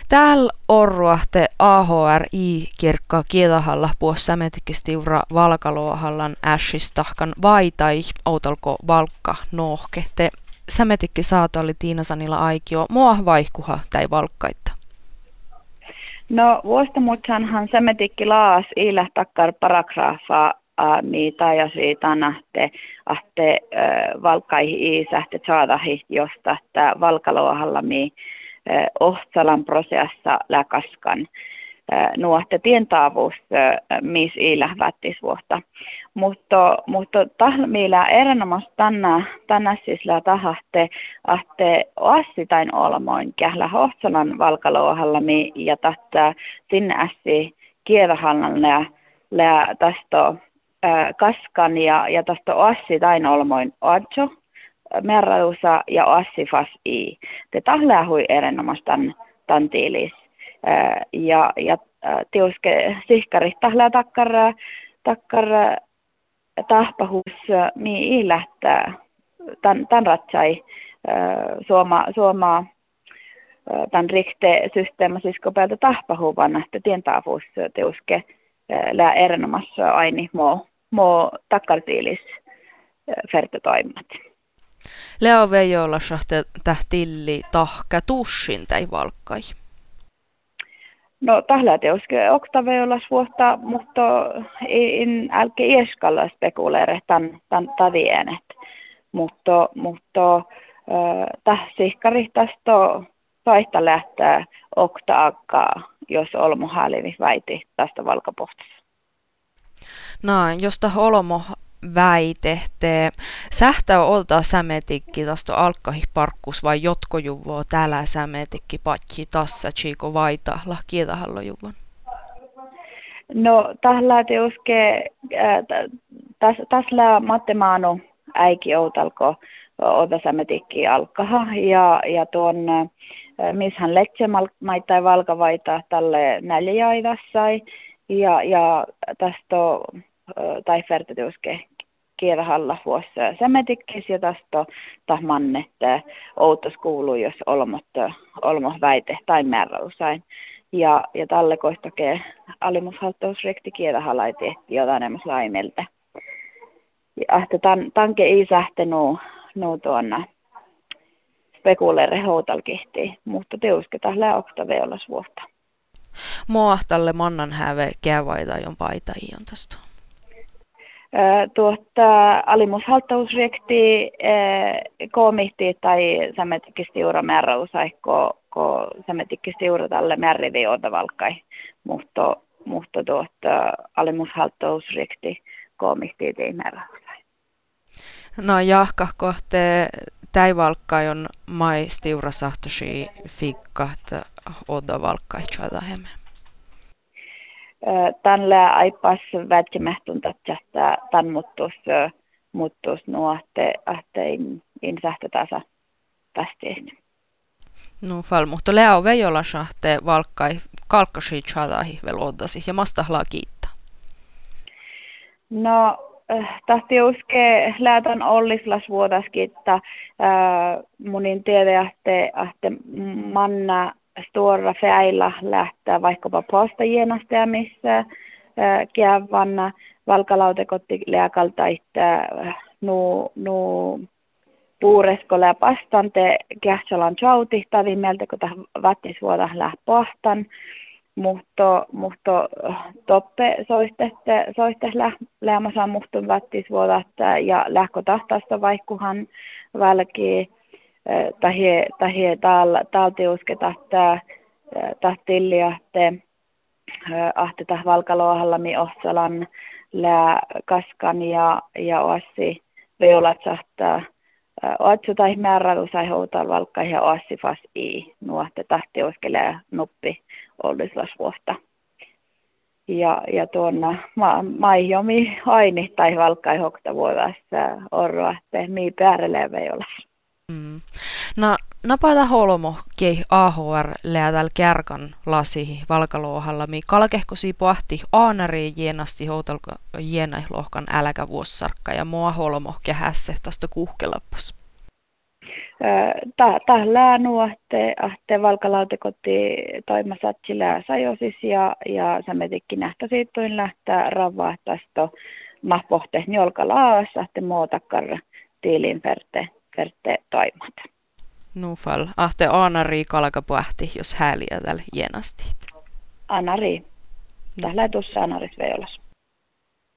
Täällä orruahte AHRI kirkka kiedahalla puossa metikistiura valkaloahallan ässistahkan vaitai outalko valkka nohke. Te sämetikki saatoli Tiinasanilla aikio mua vaihkuha tai valkkaitta. No vuostamutsanhan sämetikki laas iillä takkar paragrafaa mitä ja siitä nähte ahte valkkaihi iisähte saadahi josta että valkaloahalla mi ohtsalan prosessa läkaskan nuohte tientaavuus mis iillä vättisvuotta. Mutta tahmilla erinomaisesti tänä sisla tahahte ahte oassitain olmoin kählä ohtsalan valkaloahalla mi ja tahta sinne ässi kievahallan lää tästä kaskan ja tästä oassitain olmoin adjo merrausa ja oassifas i. Te tahlähui erinomaisesti tämän tiilis. Ja tiuske sihkari tahlää takkar tahpahus mi lähtää tämän ratsai suoma tämän rikte systeema sisko päältä tahpahuvan että tientaavuus tiuske lää erinomassa aini mo takkartiilis fertotoimat. Leo veijolla sahte tähtilli tahka tussin tai valkkai. No tahlaa teuske oktaveolas vuotta, mutta en älke ieskalla spekuleere tämän tavienet. Mutta tahsikkari tästä taista lähtää oktaakkaa, jos olmo hälivi väiti tästä valkapohtassa. No, josta olmo väitehte. Sähtä oltaa sämetikki tästä alkkahi parkkus vai jotkojuvoo täällä sämetikki patji tassa chiiko vaita kiedahallojuvon? No tällä teuske tässä mattemaanu äiki outalko ota sämetikki alkkaha ja tuon mishän letsemaitai valkavaita tälle näljäidassai ja tästä tai fertiteuske kielahalla vuossa sämetikkis ja tästä tahmanne outos kuuluu jos olmo väite tai määräusain ja tälle koistake alimushaltausrekti kielahalaiti jotain emas laimelta ja tanke ei sähte nu tuonna spekuleere houtalkihti mutta teuske tällä oktaveolas vuotta. Muahtalle mannan häve kävaita jon paita ion tästä. Alimushaltausrekti komihti tai sämetikkistiura määräusaikko sämetikkistiura tälle määrivi otavalkkai mutta alimushaltausrekti komihti ei määräusai. No jahka kohte täivalkkai on maistiura sahtosi fikkat otavalkkai chadaheme. Tänllä aipas väitsemähtun että tän muuttus nuohte in sähtä tasa tästä. No fal mutta leo vejolla sahte valkkai kalkkasi chadahi vel oddasi ja mastahlaa kiittää. No tahti uske läätän ollislas vuodaskin että munin tiede ahte manna stora feilla lähtää vaikkapa postajienasta missä kiavanna valkalautekotti lääkalta että nu puureskolla pastante kähtsalan chautihtavi mieltä kun vattisvuoda lähtpahtan mutta toppe soiste lämmäsä muhtun vattisvuoda ja lähkö tahtaista vaikkuhan välki tahi talti usketa tahtilli ahte valkaloahalla mi ohsalan lää kaskan ja oassi veolat sahtaa oatsu tai määräily sai houtal valkka ja oassi fas i nuohte tahti uskelee nuppi ollislas vuotta. Ja tuonna maijomi aini tai valkkai hokta vuodassa orroa te mi päärelee veolas. No, napata holmo kei AHR läätäl kärkan lasi valkaloahalla mi kalkehkosi pohti aanari jienasti houtalko jienailohkan äläkä vuossarkka ja mua holmo kehässe tästä kuhkelappus. Tällä ahte valkalautikoti toimasatsilla sajosis ja sametikki nähtä siittuin lähtää ravaa tästä mahpohte njolka laas ahte muutakar tiilin ferte toimat. Nufal, ahte Aanari kalkapuhti, jos hääliä tällä jenastit. Anari. Tällä tuossa Anaris veijolas.